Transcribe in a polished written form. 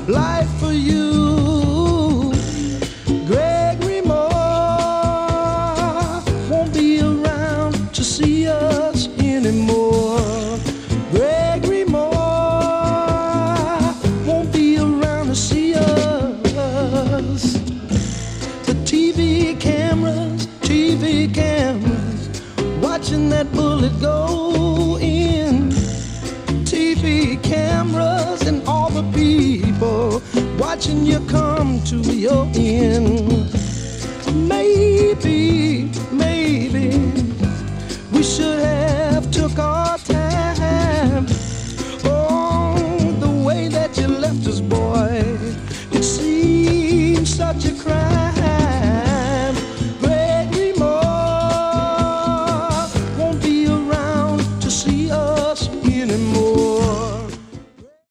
life for you. Gregory Moore won't be around to see us anymore. Gregory Moore won't be around to see us. The TV cameras, watching that bullet go in. TV cameras and all the people watching you come to your end. Maybe we should have took our